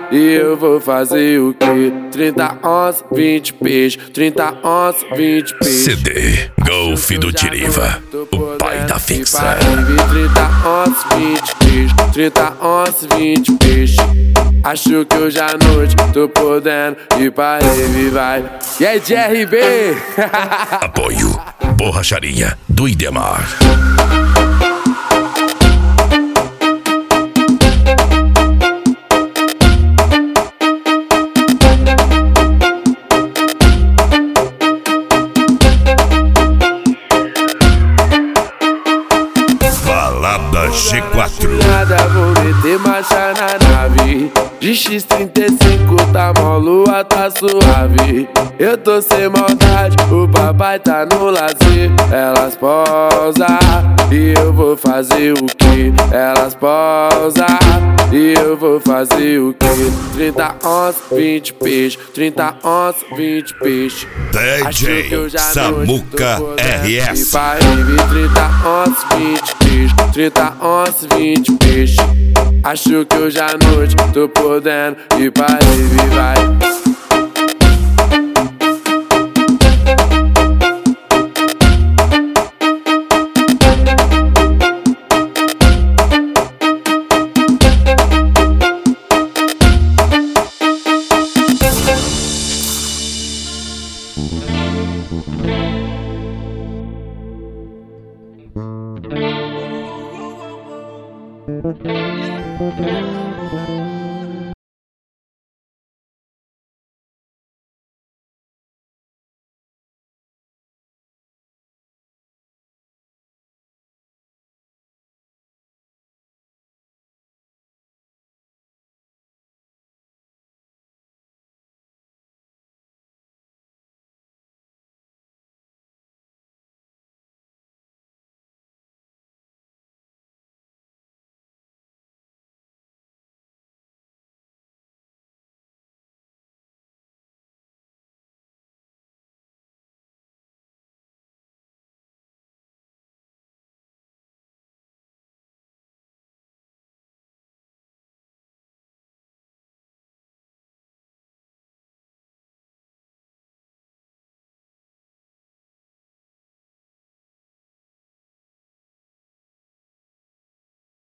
e eu vou fazer o quê? 30 onças, 20 peixes, 30 onças, 20 peixes. CD Golf do Diriva, o pai da fixa. 30 onças, 20 peixes, 30 onças, 20 peixes. Acho que hoje à noite tô podendo ir pra ele, vai. E aí, DRB? Apoio Borracharia do Idemar. Balada G4. Nada, vou meter marcha na nave. De X35 tá mó, lua tá suave. Eu tô sem maldade, o papai tá no lazer. Elas posam e eu vou fazer o quê? Elas posam e eu vou fazer o quê? 30 onças, 20 peixes, 30 onças, 20 peixes. DJ Samuca RS. 30 onças, 20 peixes, 30 onças, 20 peixes. Acho que hoje à noite tô podendo ir pra ele, vai.